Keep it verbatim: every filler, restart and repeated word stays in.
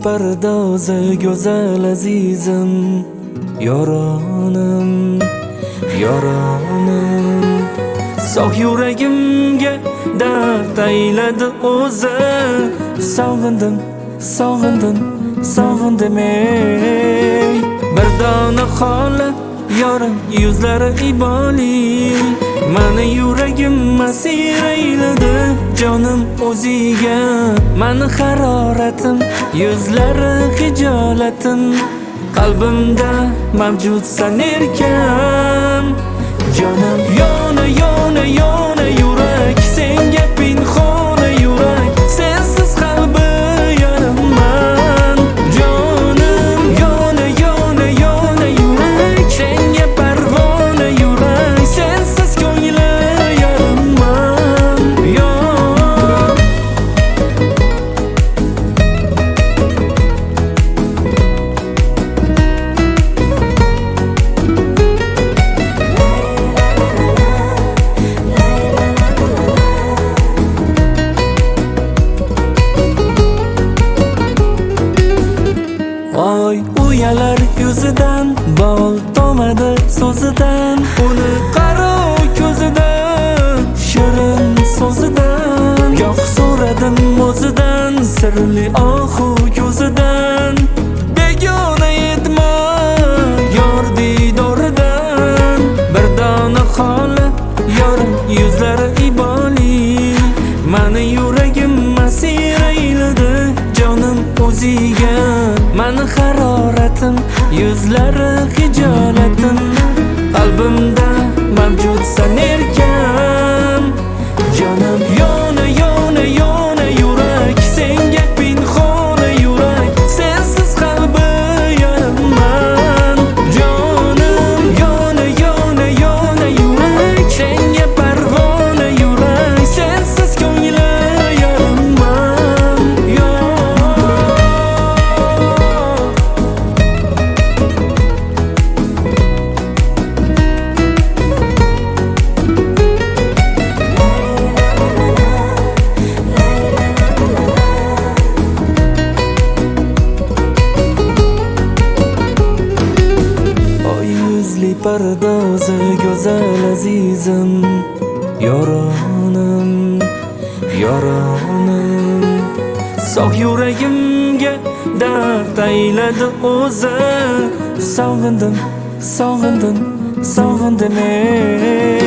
pardozi go'zal azizim, yoronım, yoronım. Sog' yuragimga dard ayladi o'zi. Sog'indim, sog'indim, sog'indim ey. Bir dona xola yorim yuzlari iboli. Mani yuragim masir ayladi jonim o'ziga. Mani haroratim, yuzlari hijolatim, qalbimda mavjudsan erkan. Jonim yona yona yona yurak, senga pinhona yurak, sensiz qalbi yaraman. Jonim yona yona yona yurak, senga parvona yurak, sensiz ko'ngli yaraman. Yon Oy uyalar yuzidan, bol tomadi so'zidan, uni qaro ko'zidan, shirin so'zidan. Goh so'radim o'zidan, sirli ohu ko'zidan. Begona yetma yor diydoridan. Bir dona xola yorim yuzlari iboli. Mani yuragim masir ayladi jonim o'ziga. Mani haroratim, yuzlari hijolatim, qalbimda mavjudsan erkan. Jonim yona yona yona yurak, senga pinhona yurak, sensiz qalbi yaraman. Jonim yona yona yona yurak, senga parvona yurak, sensiz ko'ngli yaraman. Pardozi go'zal azizim, yoronım, yoronım. Sog' yuragimga dard ayladi o'zi. Sog'indim, sog'indim, sog'indim ey.